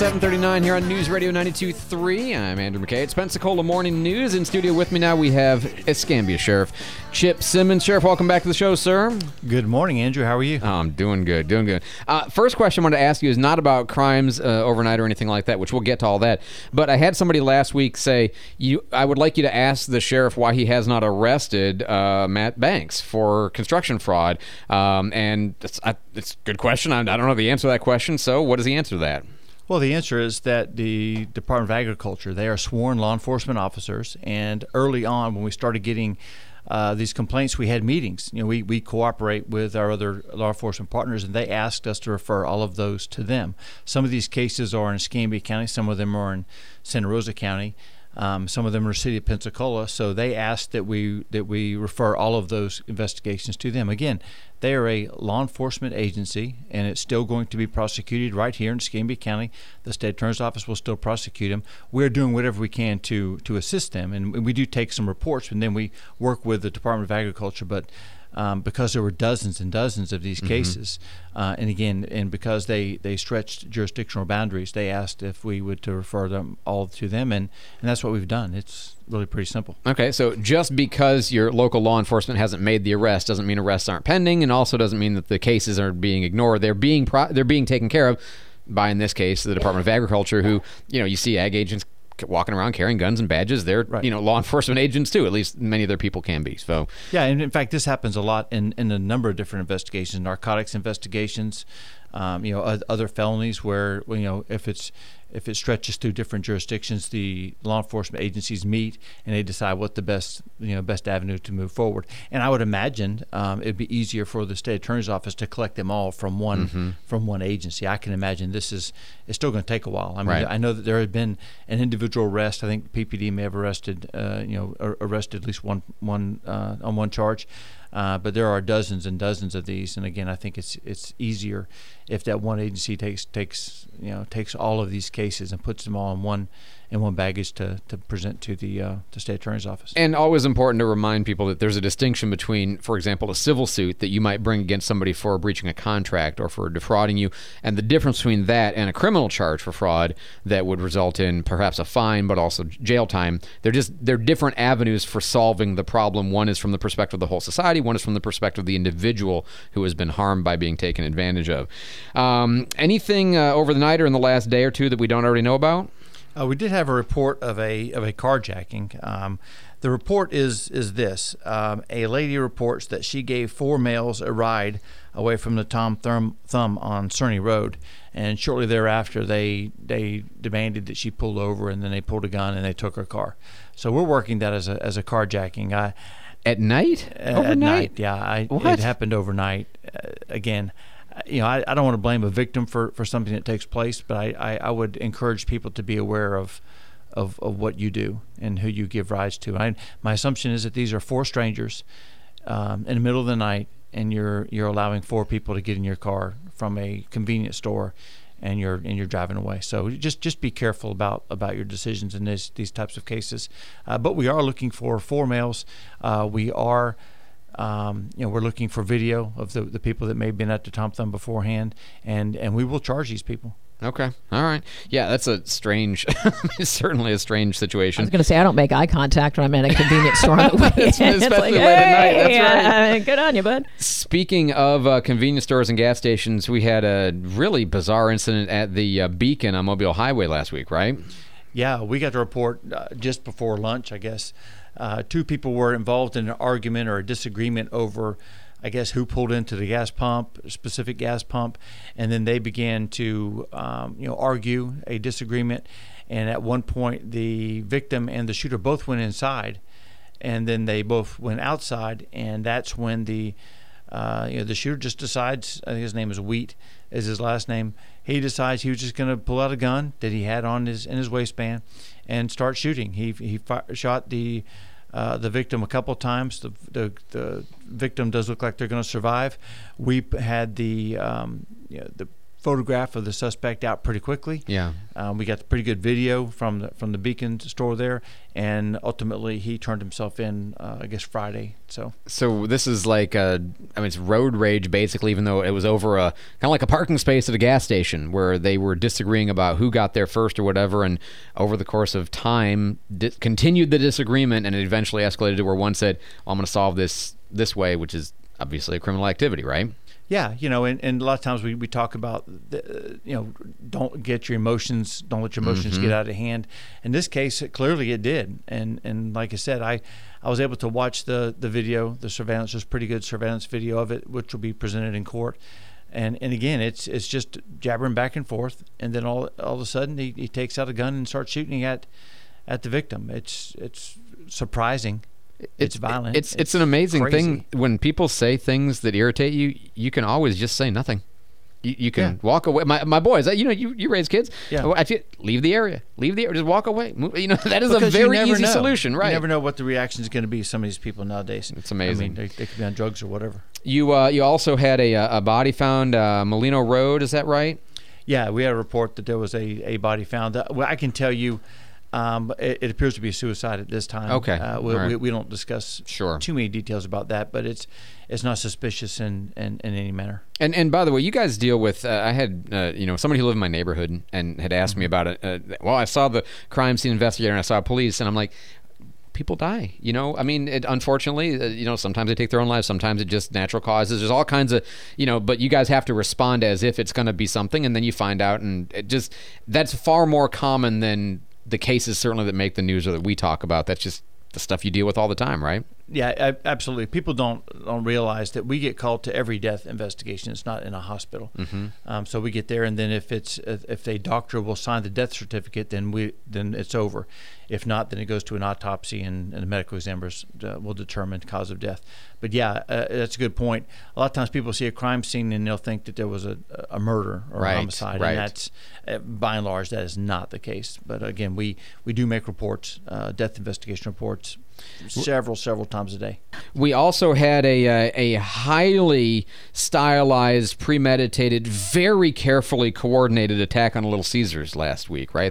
7:39 here on News Radio 92.3. I'm Andrew McKay. It's Pensacola Morning News. In studio with me now we have Escambia Sheriff Chip Simmons. Sheriff, welcome back to the show, sir. Good morning, Andrew. How are you? I'm doing good, doing good. First question I wanted to ask you is not about crimes overnight or anything like that, which we'll get to all that. But I had somebody last week say, I would like you to ask the sheriff why he has not arrested Matt Banks for construction fraud. And it's a good question. I don't know the answer to that question. So what is the answer to that? Well, the answer is that the Department of Agriculture, they are sworn law enforcement officers, and early on when we started getting these complaints, we had meetings. We cooperate with our other law enforcement partners, and they asked us to refer all of those to them. Some of these cases are in Escambia County, some of them are in Santa Rosa County, some of them are City of Pensacola. So they asked that we refer all of those investigations to them. Again, they are a law enforcement agency, and it's still going to be prosecuted right here in Escambia County. The state attorney's office will still prosecute them. We're doing whatever we can to assist them, and we do take some reports, and then we work with the Department of Agriculture. But because there were dozens and dozens of these cases, and because they stretched jurisdictional boundaries, they asked if we would to refer them all to them, and that's what we've done. It's really pretty simple. Okay, so just because your local law enforcement hasn't made the arrest doesn't mean arrests aren't pending, and also doesn't mean that the cases are being ignored. They're being taken care of by, in this case, the Department of Agriculture, who, you see ag agents walking around carrying guns and badges. They're law enforcement agents too. At least many of their people can be. So yeah, and in fact, this happens a lot in a number of different investigations, narcotics investigations, other felonies where if it stretches through different jurisdictions, the law enforcement agencies meet and they decide what the best avenue to move forward. And I would imagine it'd be easier for the state attorney's office to collect them all from one agency. I can imagine it's still going to take a while. I mean, right. I know that there had been an individual arrest. I think PPD may have arrested at least one on one charge. But there are dozens and dozens of these, and again, I think it's easier if that one agency takes all of these cases and puts them all in one baggage to present to the state attorney's office. And always important to remind people that there's a distinction between, for example, a civil suit that you might bring against somebody for breaching a contract or for defrauding you, and the difference between that and a criminal charge for fraud that would result in perhaps a fine but also jail time. They're different avenues for solving the problem. One is from the perspective of the whole society. One is from the perspective of the individual who has been harmed by being taken advantage of. Anything over the night or in the last day or two that we don't already know about? We did have a report of a carjacking. The report is this: a lady reports that she gave 4 males a ride away from the Tom Thumb on Cerny Road, and shortly thereafter they demanded that she pull over, and then they pulled a gun and they took her car. So we're working that as a carjacking. At night? Overnight? At night, yeah. It happened overnight. Again, I don't want to blame a victim for something that takes place, but I would encourage people to be aware of what you do and who you give rides to. My assumption is that these are 4 strangers in the middle of the night, and you're allowing 4 people to get in your car from a convenience store, and you're driving away. So just be careful about your decisions in these types of cases. But we are looking for 4 males. We are. We're looking for video of the people that may have been at the Tom Thumb beforehand, and we will charge these people. Okay. All right. Yeah, that's a strange, certainly a strange situation. I was going to say, I don't make eye contact when I'm at a convenience store on the weekend. Especially it's like, late at night. That's right. Good on you, bud. Speaking of convenience stores and gas stations, we had a really bizarre incident at the Beacon on Mobile Highway last week, right? Yeah, we got the report just before lunch, I guess. 2 people were involved in an argument or a disagreement over, I guess, who pulled into the gas pump, a specific gas pump, and then they began to, argue a disagreement. And at one point, the victim and the shooter both went inside, and then they both went outside, and that's when the shooter just decides, I think his name is Wheat, is his last name. He decides he was just going to pull out a gun that he had in his waistband and start shooting. He shot the victim a couple times. The victim does look like they're going to survive. We had the photograph of the suspect out pretty quickly. Yeah. We got pretty good video from the Beacon store there, and ultimately he turned himself in, I guess, Friday. So this is like it's road rage basically, even though it was over a kind of like a parking space at a gas station where they were disagreeing about who got there first or whatever, and over the course of time continued the disagreement, and it eventually escalated to where one said, well, I'm going to solve this way, which is obviously a criminal activity, right? Yeah, and a lot of times we talk about, don't let your emotions get out of hand. In this case, clearly it did. And like I said, I was able to watch the video, the surveillance. There's pretty good surveillance video of it, which will be presented in court. And again, it's just jabbering back and forth. And then all of a sudden he takes out a gun and starts shooting at the victim. It's surprising. It's violent. It's an amazing crazy thing when people say things that irritate you. You can always just say nothing. You can walk away. My boys, you raise kids. Yeah. Leave the area. Just walk away. That is because a very you never easy know. solution, right? You never know what the reaction is going to be. Some of these people nowadays. It's amazing. I mean, they could be on drugs or whatever. You also had a body found Molino Road. Is that right? Yeah, we had a report that there was a body found. Well, I can tell you. It appears to be a suicide at this time. Okay. We don't discuss too many details about that, but it's not suspicious in any manner. And by the way, you guys deal with. I had somebody who lived in my neighborhood and had asked me about it. Well, I saw the crime scene investigator and I saw police, and I'm like, people die. I mean, unfortunately, sometimes they take their own lives. Sometimes it just natural causes. There's all kinds of, but you guys have to respond as if it's going to be something, and then you find out, and that's far more common than the cases certainly that make the news or that we talk about. That's just the stuff you deal with all the time, right? Yeah, absolutely. People don't realize that we get called to every death investigation. It's not in a hospital. Mm-hmm. So we get there, and then if a doctor will sign the death certificate, then it's over. If not, then it goes to an autopsy, and the medical examiners will determine the cause of death. But yeah, that's a good point. A lot of times people see a crime scene and they'll think that there was a murder or a homicide, and that's by and large that is not the case. But again, we do make reports, death investigation reports, several times a day. We also had a highly stylized, premeditated, very carefully coordinated attack on Little Caesars last week, right?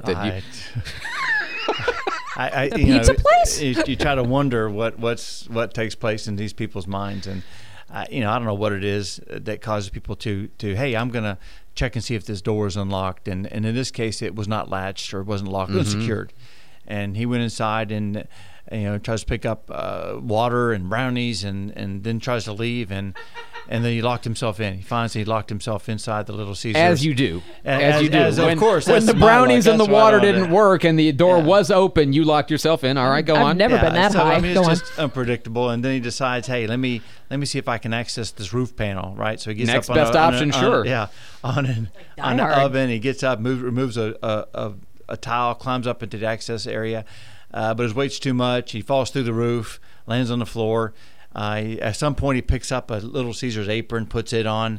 Pizza place? You try to wonder what takes place in these people's minds, and I don't know what it is that causes people to hey, I'm gonna check and see if this door is unlocked, and in this case it was not latched or it wasn't locked, it was secured, and he went inside and tries to pick up water and brownies, and then tries to leave, and then he locked himself in. He finds he locked himself inside the Little Caesars. As you do. Of course. When the brownies and the water didn't work and the door was open, you locked yourself in. All right, go on. I've never been that high. I mean, it's just unpredictable. And then he decides, hey, let me see if I can access this roof panel, right? So he gets Next up best option, sure. On an oven. He gets up, removes a tile, climbs up into the access area. But his weight's too much. He falls through the roof, lands on the floor. At some point, he picks up a Little Caesars apron, puts it on,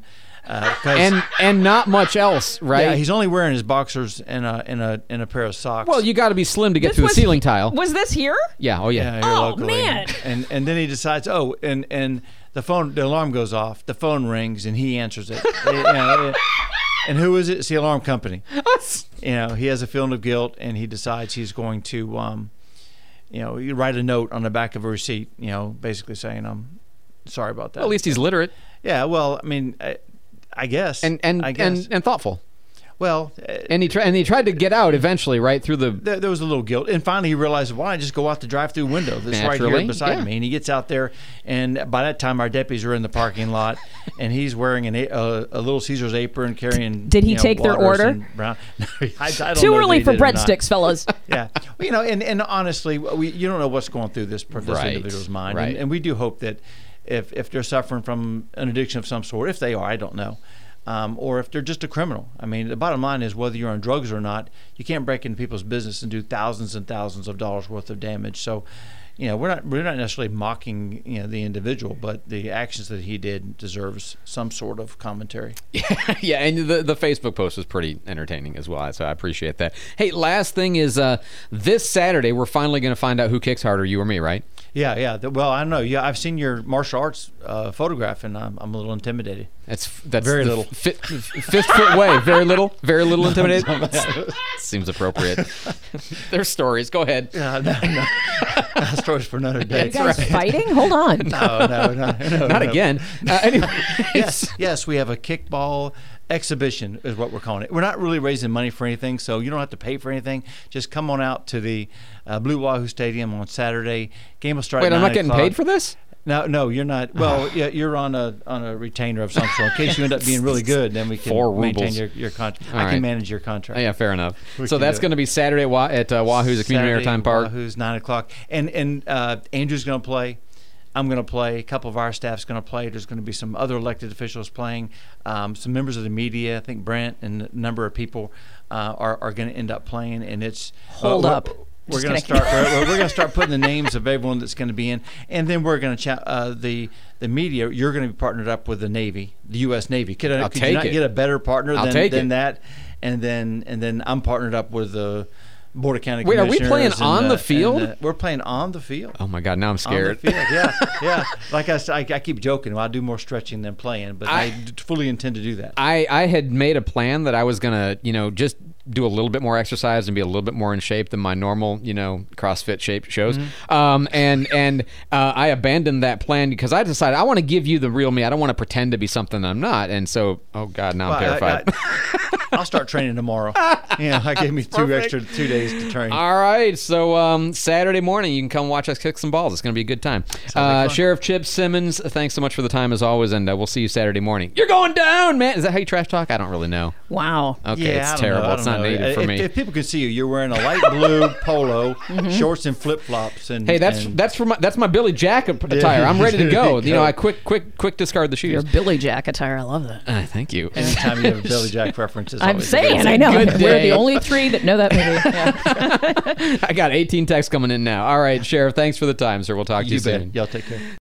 and not much else, right? Yeah, he's only wearing his boxers and a pair of socks. Well, you got to be slim to get through the ceiling tile. Was this here? Yeah. Oh yeah. Here Oh locally. man. And then he decides, and the alarm goes off, the phone rings, and he answers it. And who is it? It's the alarm company. He has a feeling of guilt, and he decides he's going to. You write a note on the back of a receipt, basically saying, I'm sorry about that. Well, at least he's literate. Yeah, well, I mean, I guess. And thoughtful. Well, and he tried to get out eventually, right through the. There was a little guilt, and finally he realized, why don't I just go out the drive-through window that's right here beside me? And he gets out there, and by that time our deputies are in the parking lot, and he's wearing a Little Caesars apron, carrying. Did he take their order? I don't Too know early for breadsticks, fellas. Yeah, and honestly, you don't know what's going through this individual's mind, right. And we do hope that if they're suffering from an addiction of some sort, if they are, I don't know. Or if they're just a criminal. I mean, the bottom line is whether you're on drugs or not, you can't break into people's business and do thousands and thousands of dollars worth of damage. So, we're not necessarily mocking the individual, but the actions that he did deserves some sort of commentary. Yeah, and the Facebook post was pretty entertaining as well, so I appreciate that. Hey, last thing is this Saturday we're finally going to find out who kicks harder, you or me, right? Yeah. Well, I don't know. Yeah, I've seen your martial arts photograph, and I'm a little intimidated. That's Very the little. Fifth foot way. Very little intimidated. Seems appropriate. There's stories. Go ahead. No. Stories for another day. You guys fighting? Hold on. No. Not again. Anyway. Yes, we have a kickball exhibition is what we're calling it. We're not really raising money for anything, so you don't have to pay for anything. Just come on out to the Blue Wahoo Stadium on Saturday. Game will start at 9 Wait, I'm not getting o'clock. paid for this? No, you're not. Well, yeah, you're on a retainer of some sort. In case you end up being really good, then we can 4 maintain rubles. your contract. All I right. can manage your contract. Yeah, fair enough. We So can that's do it. going to be Saturday at Wahoo's at Community Saturday, Maritime Park. Wahoo's 9 o'clock, and Andrew's going to play. I'm going to play. A couple of our staff's going to play. There's going to be some other elected officials playing. Some members of the media. I think Brent and a number of people are going to end up playing. And it's Hold up. We're Just going to kidding. start. We're going to start putting the names of everyone that's going to be in, and then we're going to chat the media. You're going to be partnered up with the Navy, the U.S. Navy. Could you take not it. get a better partner I'll take than it. that? And then I'm partnered up with the Board of County Wait, are we Commissioners. playing and, on the field? we're playing on the field. Oh my God, now I'm scared. On the field, yeah. Like I said, I keep joking. Well, I do more stretching than playing, but I fully intend to do that. I had made a plan that I was gonna, just do a little bit more exercise and be a little bit more in shape than my normal, CrossFit shape shows. And I abandoned that plan because I decided I want to give you the real me. I don't want to pretend to be something I'm not. And so, oh God, now I'm terrified. I'll start training tomorrow. I gave me 2 days to train. All right, so Saturday morning you can come watch us kick some balls. It's going to be a good time. fun. Sheriff Chip Simmons, thanks so much for the time as always, and we'll see you Saturday morning. You're going down, man. Is that how you trash talk? I don't really know. Wow. Okay, I it's don't terrible. know. It's not native for me. If people can see you, you're wearing a light blue polo, shorts and flip flops, and Hey, that's my Billy Jack attire. I'm ready to go. I quick discard the Your shoes. Billy Jack attire. I love that. Thank you. anytime you have a Billy Jack reference, it's I'm always a good saying, thing. I know. Good We're day. the only 3 that know that movie. Yeah. I got 18 texts coming in now. All right, Sheriff, thanks for the time, sir. We'll talk to you You bet. soon. Y'all take care.